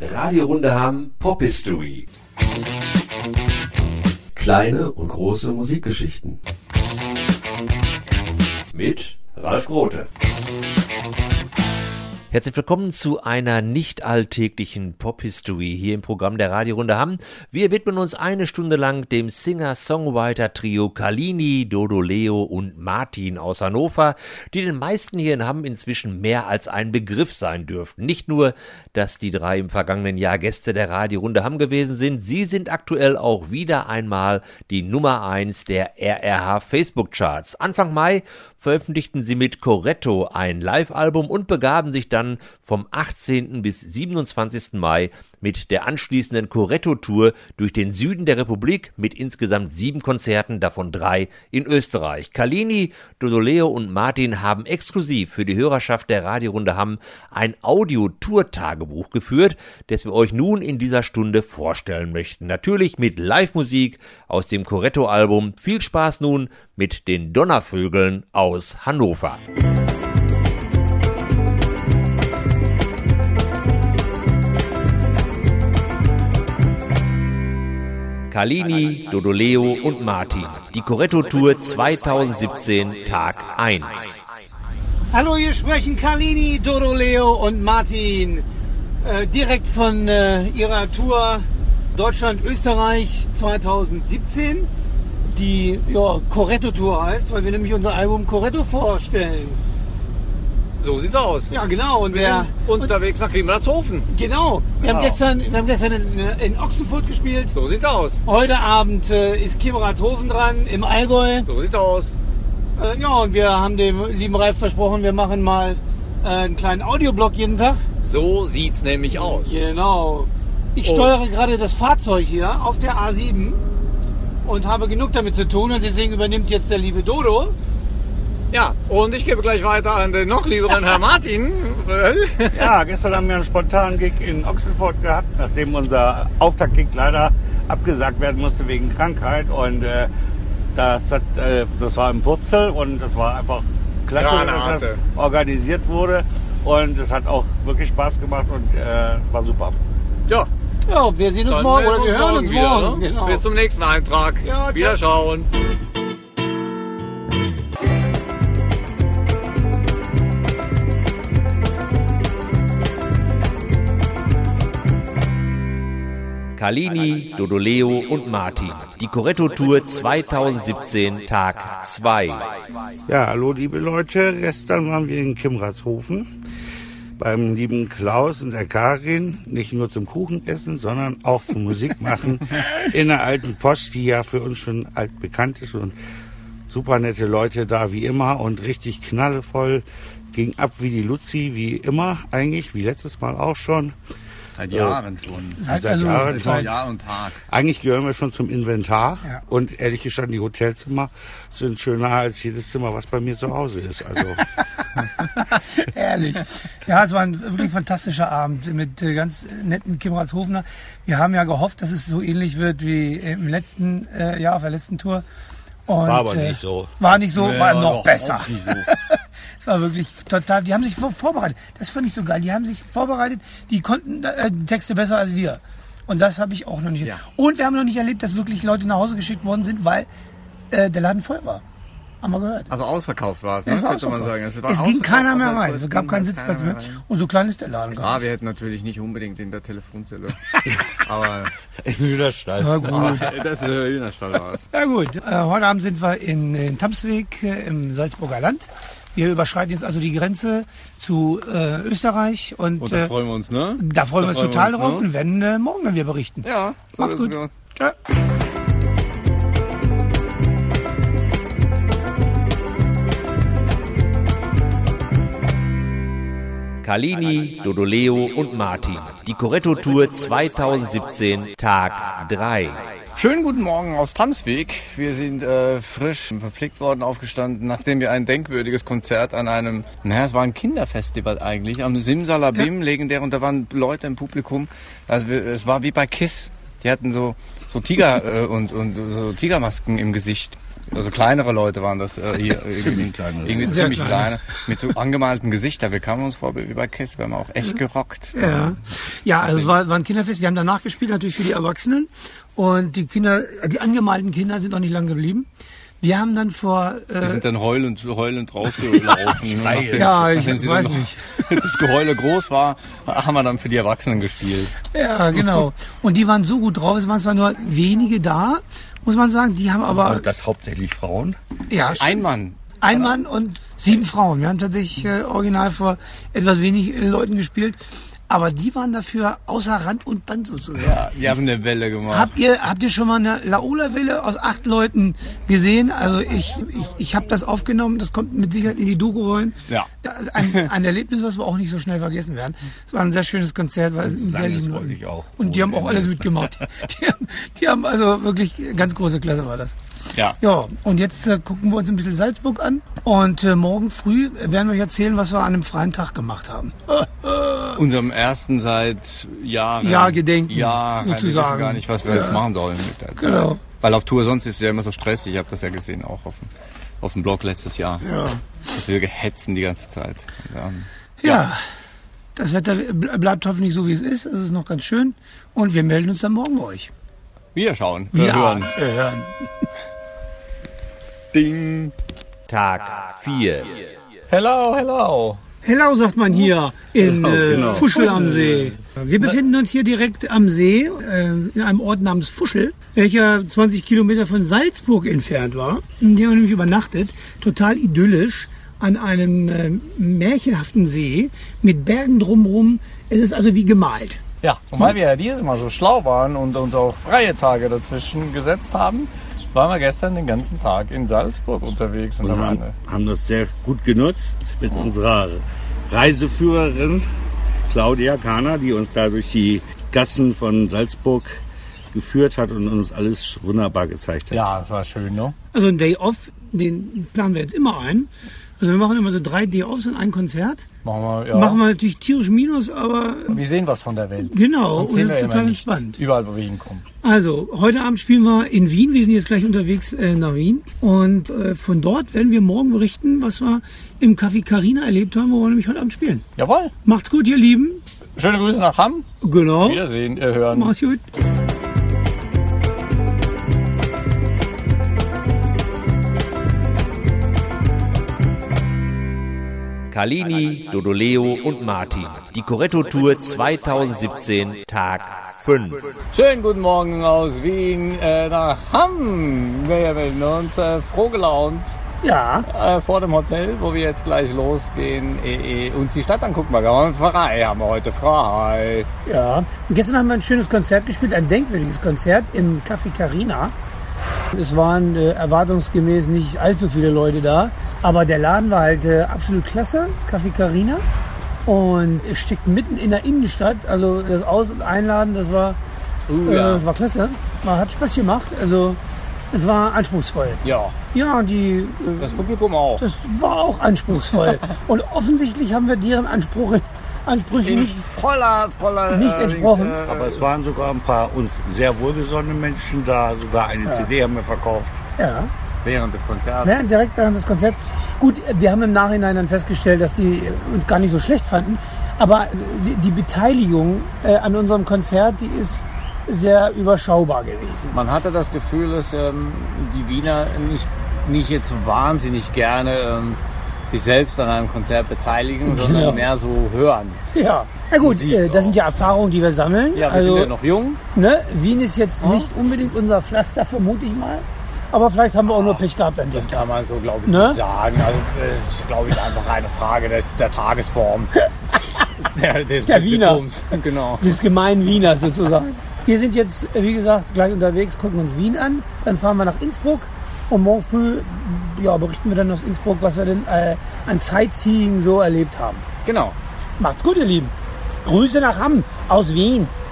Radiorunde Hamm Pop History. Kleine und große Musikgeschichten. Mit Ralf Grote. Herzlich willkommen zu einer nicht alltäglichen Pop-History hier im Programm der Radiorunde Hamm. Wir widmen uns eine Stunde lang dem Singer-Songwriter-Trio Carlini, Dodoleo und Martin aus Hannover, die den meisten hier in Hamm inzwischen mehr als ein Begriff sein dürften. Nicht nur, dass die drei im vergangenen Jahr Gäste der Radiorunde Hamm gewesen sind, sie sind aktuell auch wieder einmal die Nummer 1 der RRH Facebook-Charts. Anfang Mai veröffentlichten sie mit Corretto ein Live-Album und begaben sich dann vom 18. bis 27. Mai mit der anschließenden Corretto-Tour durch den Süden der Republik mit insgesamt 7 Konzerten, davon 3 in Österreich. Carlini, Dodoleo und Martin haben exklusiv für die Hörerschaft der Radiorunde Hamm ein Audio-Tour-Tagebuch geführt, das wir euch nun in dieser Stunde vorstellen möchten. Natürlich mit Live-Musik aus dem Corretto-Album. Viel Spaß nun mit den Donnervögeln aus Hannover. Carlini, Dodoleo und Martin. Die Corretto-Tour 2017, Tag 1. Hallo, hier sprechen Carlini, Dodoleo und Martin. Direkt von ihrer Tour Deutschland-Österreich 2017. Die Corretto-Tour heißt, weil wir nämlich unser Album Corretto vorstellen. So sieht's aus. Ja, genau. Und wir sind unterwegs nach Kimratshofen. Genau. Wir haben gestern in Ochsenfurt gespielt. So sieht's aus. Heute Abend ist Kimratshofen dran, im Allgäu. So sieht's aus. Und wir haben dem lieben Ralf versprochen, wir machen mal einen kleinen Audioblog jeden Tag. So sieht's nämlich aus. Genau. Ich steuere gerade das Fahrzeug hier auf der A7 und habe genug damit zu tun und deswegen übernimmt jetzt der liebe Dodo. Ja, und ich gebe gleich weiter an den noch lieberen Herrn Martin. Ja, gestern haben wir einen spontanen Gig in Ochsenfurt gehabt, nachdem unser Auftaktgig leider abgesagt werden musste wegen Krankheit. Und das war im Purzel und das war einfach klasse, dass das organisiert wurde. Und es hat auch wirklich Spaß gemacht und war super. Ja. Ja, wir sehen uns morgen oder wir hören uns morgen. Ne? Genau. Bis zum nächsten Eintrag. Ja, Wiederschauen. Carlini, Dodoleo und Martin. Die Corretto-Tour 2017, Tag 2. Ja, hallo liebe Leute. Gestern waren wir in Kimratshofen beim lieben Klaus und der Karin. Nicht nur zum Kuchenessen, sondern auch zum Musikmachen in der alten Post, die ja für uns schon altbekannt ist. Und super nette Leute da wie immer und richtig knallevoll. Ging ab wie die Luzi, wie immer eigentlich, wie letztes Mal auch schon. Seit Jahren schon. Seit Jahren schon. Jahr und Tag. Eigentlich gehören wir schon zum Inventar. Ja. Und ehrlich gestanden, die Hotelzimmer sind schöner als jedes Zimmer, was bei mir zu Hause ist. Also Ehrlich. Ja, es war ein wirklich fantastischer Abend mit ganz netten Kimratshofener. Wir haben ja gehofft, dass es so ähnlich wird wie im letzten Jahr auf der letzten Tour. Und, war aber nicht so. War nicht so, war noch besser. Nicht so. Es war wirklich total, die haben sich vorbereitet. Das fand ich so geil. Die haben sich vorbereitet, die konnten die Texte besser als wir. Und das habe ich auch noch nicht erlebt. Ja. Und wir haben noch nicht erlebt, dass wirklich Leute nach Hause geschickt worden sind, weil der Laden voll war. Haben wir gehört. Also ausverkauft war es, ne? Es war könnte man sagen. Es ging keiner mehr rein. Es gab keinen Sitzplatz mehr. Und so klein ist der Laden gar nicht. Wir hätten natürlich nicht unbedingt in der Telefonzelle. Aber im Hühnerstall. Ja, gut. Das ist der Hühnerstall war es. Ja gut, heute Abend sind wir in Tamsweg im Salzburger Land. Wir überschreiten jetzt also die Grenze zu Österreich. Und da freuen wir uns, ne? Da freuen wir uns total drauf und werden morgen dann wieder berichten. Ja, so macht's gut. Ciao. Carlini, Dodoleo und Martin. Die Corretto-Tour 2017, Tag 3. Schönen guten Morgen aus Tamsweg. Wir sind frisch verpflegt worden, aufgestanden, nachdem wir ein denkwürdiges Konzert an einem, es war ein Kinderfestival eigentlich, am Simsalabim, legendär, und da waren Leute im Publikum. Also es war wie bei KISS. Die hatten so Tiger und so Tigermasken im Gesicht. Also kleinere Leute waren das hier. Irgendwie Sehr ziemlich kleine. Mit so angemalten Gesichtern. Wir kamen uns vor wie bei Kiss, wir haben auch echt gerockt. Ja, also es war ein Kinderfest. Wir haben danach gespielt, natürlich für die Erwachsenen. Und die Kinder, die angemalten Kinder sind noch nicht lang geblieben. Wir haben dann Die sind dann heulend rausgelaufen. Ja, ich weiß nicht. Das Geheule groß war, haben wir dann für die Erwachsenen gespielt. Ja, genau. Und die waren so gut drauf. Es waren zwar nur wenige da, muss man sagen. Die haben aber... Und das hauptsächlich Frauen? Ja, Ein Mann. Ein Mann und 7 Frauen. Wir haben tatsächlich original vor etwas wenig Leuten gespielt. Aber die waren dafür außer Rand und Band sozusagen. Ja, die haben eine Welle gemacht. Habt ihr schon mal eine Laola-Welle aus 8 Leuten gesehen? Also ich habe das aufgenommen, das kommt mit Sicherheit in die Doku rein. Ja. Ein Erlebnis, was wir auch nicht so schnell vergessen werden. Es war ein sehr schönes Konzert, weil es sehr lieben Leuten. Und die haben auch alles mitgemacht. Die haben also wirklich ganz große Klasse war das. Ja. Ja, und jetzt gucken wir uns ein bisschen Salzburg an. Und morgen früh werden wir euch erzählen, was wir an einem freien Tag gemacht haben. Unserem ersten seit Jahren. Ja, gedenken. Ja, wir wissen gar nicht, was wir jetzt machen sollen mit der Zeit. Genau. Weil auf Tour sonst ist es ja immer so stressig. Ich habe das ja gesehen, auch auf dem Blog letztes Jahr. Ja. Dass wir gehetzen die ganze Zeit. Ja, das Wetter bleibt hoffentlich so, wie es ist. Es ist noch ganz schön. Und wir melden uns dann morgen bei euch. Wir schauen. Wir hören. hören. Ding. Tag 4. Hello. Hello, sagt man hier in Fuschel am See. Wir befinden uns hier direkt am See, in einem Ort namens Fuschel, welcher 20 Kilometer von Salzburg entfernt war. In dem haben wir nämlich übernachtet, total idyllisch, an einem märchenhaften See mit Bergen drumherum. Es ist also wie gemalt. Ja, und weil wir ja dieses Mal so schlau waren und uns auch freie Tage dazwischen gesetzt haben, waren wir gestern den ganzen Tag in Salzburg unterwegs. Und haben das sehr gut genutzt mit unserer Reiseführerin Claudia Kahner, die uns da durch die Gassen von Salzburg geführt hat und uns alles wunderbar gezeigt hat. Ja, das war schön, ne? Also ein Day Off, den planen wir jetzt immer ein. Also wir machen immer so 3 Day-Offs und ein Konzert. Machen wir natürlich tierisch Minus, aber... Wir sehen was von der Welt. Genau, sonst und es ist total entspannt. Überall, wo wir hinkommen. Also, heute Abend spielen wir in Wien. Wir sind jetzt gleich unterwegs nach Wien. Und von dort werden wir morgen berichten, was wir im Café Carina erlebt haben, wo wir nämlich heute Abend spielen. Jawohl. Macht's gut, ihr Lieben. Schöne Grüße nach Hamm. Genau. Wiedersehen, hören. Mach's gut. Kalini, Dodoleo und Martin. Die Corretto-Tour 2017, Tag 5. Schönen guten Morgen aus Wien nach Hamm. Wir melden uns froh gelaunt. Ja. Vor dem Hotel, wo wir jetzt gleich losgehen, uns die Stadt angucken. Wir haben frei, haben wir heute frei. Ja. Und gestern haben wir ein schönes Konzert gespielt, ein denkwürdiges Konzert im Café Carina. Es waren erwartungsgemäß nicht allzu viele Leute da, aber der Laden war halt absolut klasse, Café Carina. Und es steckt mitten in der Innenstadt, also das Aus- und Einladen, das war klasse. Man hat Spaß gemacht, also es war anspruchsvoll. Ja. Ja, das Publikum auch. Das war auch anspruchsvoll. Und offensichtlich haben wir deren Ansprüche nicht voller nicht entsprochen. Aber es waren sogar ein paar uns sehr wohlgesonnene Menschen da, sogar eine CD haben wir verkauft. Ja. Während des Konzerts. Ja, direkt während des Konzerts. Gut, wir haben im Nachhinein dann festgestellt, dass die uns gar nicht so schlecht fanden. Aber die Beteiligung an unserem Konzert, die ist sehr überschaubar gewesen. Man hatte das Gefühl, dass die Wiener nicht jetzt wahnsinnig gerne sich selbst an einem Konzert beteiligen, sondern mehr so hören. Ja, na gut, das sind ja Erfahrungen, die wir sammeln. Ja, wir sind ja noch jung. Ne? Wien ist jetzt nicht unbedingt unser Pflaster, vermute ich mal. Aber vielleicht haben wir auch nur Pech gehabt an dem Tag. Das kann man so, glaube ich, nicht sagen. Also, es ist, glaube ich, einfach eine Frage der Tagesform. der Wiener. Genau. Des gemeinen Wieners sozusagen. Wir sind jetzt, wie gesagt, gleich unterwegs, gucken uns Wien an. Dann fahren wir nach Innsbruck. Und morgen früh berichten wir dann aus Innsbruck, was wir denn an Sightseeing so erlebt haben. Genau. Macht's gut, ihr Lieben. Grüße nach Hamm aus Wien.